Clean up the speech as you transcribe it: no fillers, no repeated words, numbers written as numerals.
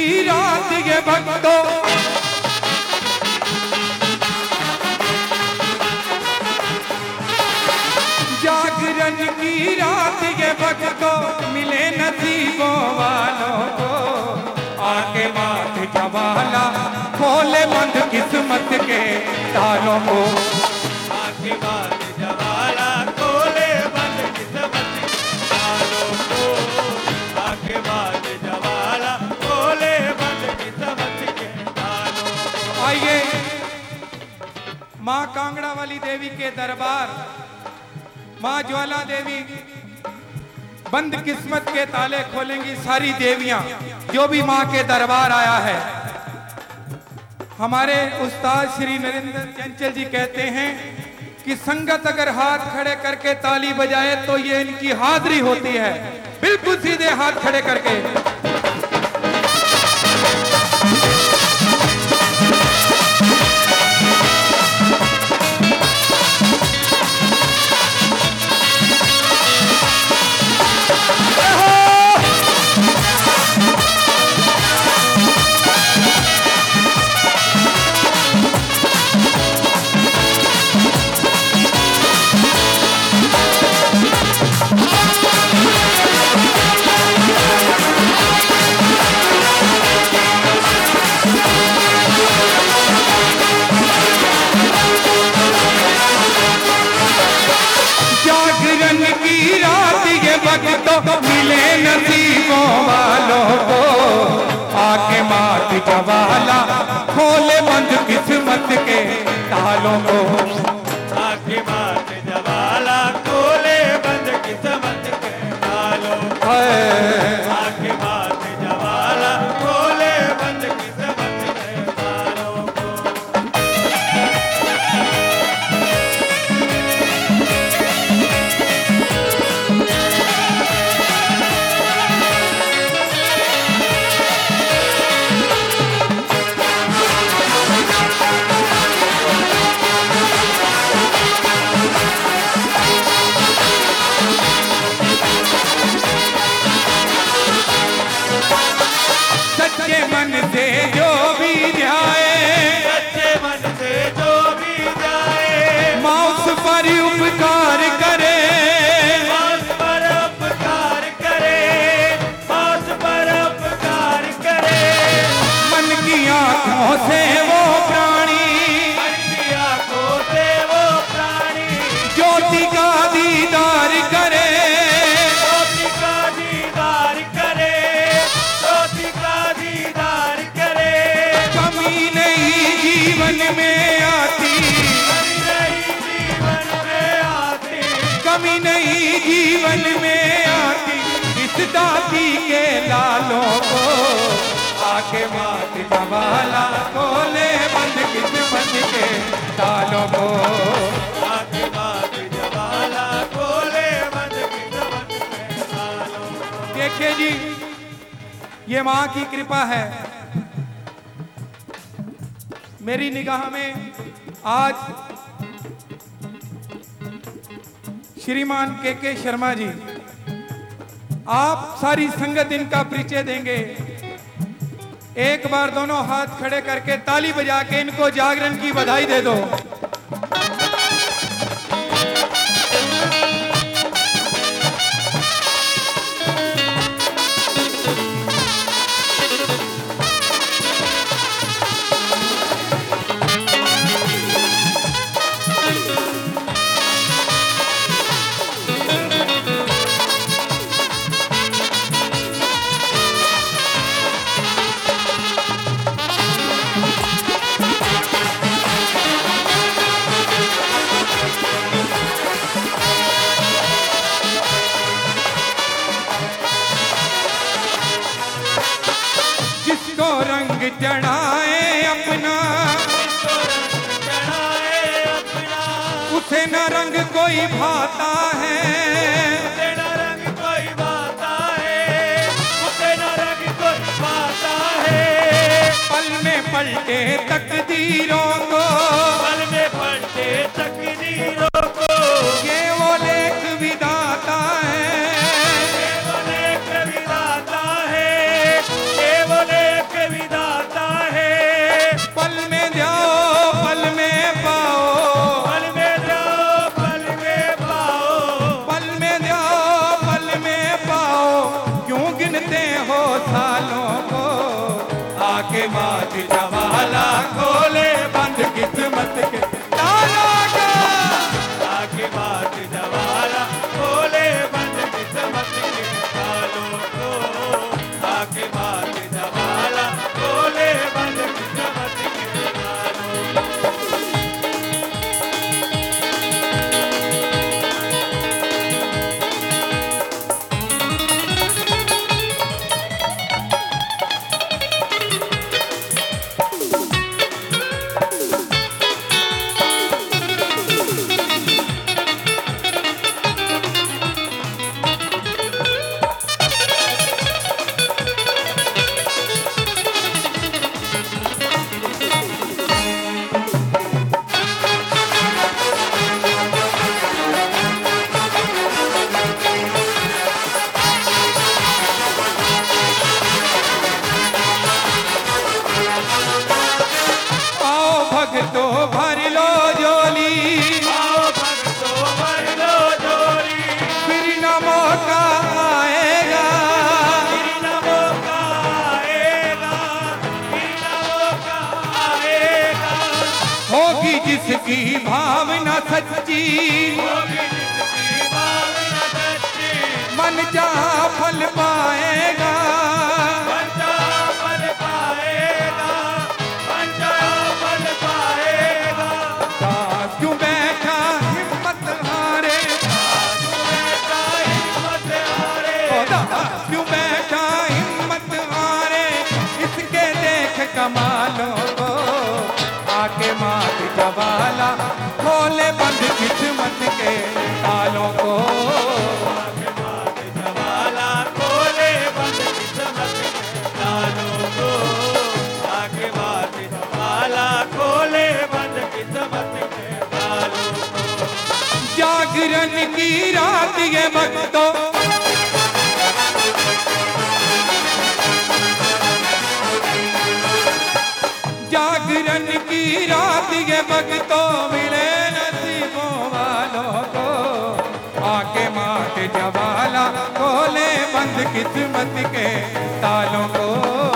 रात ये भक्तों, जागरण की रात ये भक्तों, मिले नसीबों वालों को, आके माथ जवाला खोले बंद किस्मत के तालों को, आके माथ जवाला खोले बंद किस्मत के तालों को, आके माथ जवाला खोले बंद किस्मत के तालों को। आइए माँ कांगड़ा वाली देवी के दरबार, माँ ज्वाला देवी बंद किस्मत के ताले खोलेंगी सारी देवियां, जो भी माँ के दरबार आया है। हमारे उस्ताद श्री नरेंद्र चंचल जी कहते हैं कि संगत अगर हाथ खड़े करके ताली बजाए तो ये इनकी हाजिरी होती है। बिल्कुल सीधे हाथ खड़े करके। तो मिले नसीबों वालों को, आके माथ जवाला खोले बंद किस्मत के तालों को, आके माथ जवाला खोले बंद किस्मत के तालों को, आके माथ जवाला खोले बंद किस्मत के तालों को। सच्चे मन से जो भी जाए, सच्चे मन से जो भी जाए, माँ उस पर उपकार करे, माँ उस पर उपकार करे, माँ उस पर उपकार करे। मन की आंखों से वो प्राणी, मन की आंखों से वो प्राणी, ज्योति का दीदार करे, ज्योति का दीदार करे, ज्योति का दीदार करे। कमी नहीं जीवन में आती, कमी नहीं जीवन में आती, कमी नहीं जीवन में आती, इस दाती के लालों को, आके माथ जवाला खोले बंद किस्मत के तालों को, आके माथ जवाला खोले बंद किस्मत के तालों को। देखिए जी, ये माँ की कृपा है। मेरी निगाह में आज श्रीमान के शर्मा जी, आप सारी संगत इनका परिचय देंगे। एक बार दोनों हाथ खड़े करके ताली बजा के इनको जागरण की बधाई दे दो। जिसको रंग चढ़ाए अपना, चढ़ाए अपना, उसे न रंग कोई भाता है, उसे न रंग कोई भाता है, उसे न रंग कोई भाता है। पल में पलटे तकदीरों को, पल में पलटे तकदीरों को, ये वो लेख विधाता है, ये वो लेख विधाता है, ये वो लेख आके मात जवाला खोले बंद किस्मत के तालों को। आके मात जवाला खोले बंद किस्मत के तालों को। आके मात जवाला खोले बंद किस्मत के तालों को। भक्तो भर लो झोली, आओ भक्तो भर लो झोली, फिर न मौका आएगा, फिर न मौका आएगा, फिर न मौका आएगा। होगी जिसकी भावना सच्ची, होगी जिसकी भावना सच्ची, मन चाहा फल पाएगा। बंदा फल पाएगा, बंदा फल पाएगा। दास क्यों बैठा हिम्मत हारे, बैठा हिम्मत हारे, ओ दास क्यों बैठा हिम्मत हारे, इसके देख कमालों को। आके मात जवाला खोले बंद किस्मत के तालों को। आके मात जवाला खोले बंद किस्मत के तालों को। आके मात जवाला खोले बंद किस्मत के तालों को। जागरण की रात ये भक्तों, जागरण की रात ये भक्तों, मिले नसीबों वालों को। आके मात जवाला खोले बंद किस्मत के तालों को।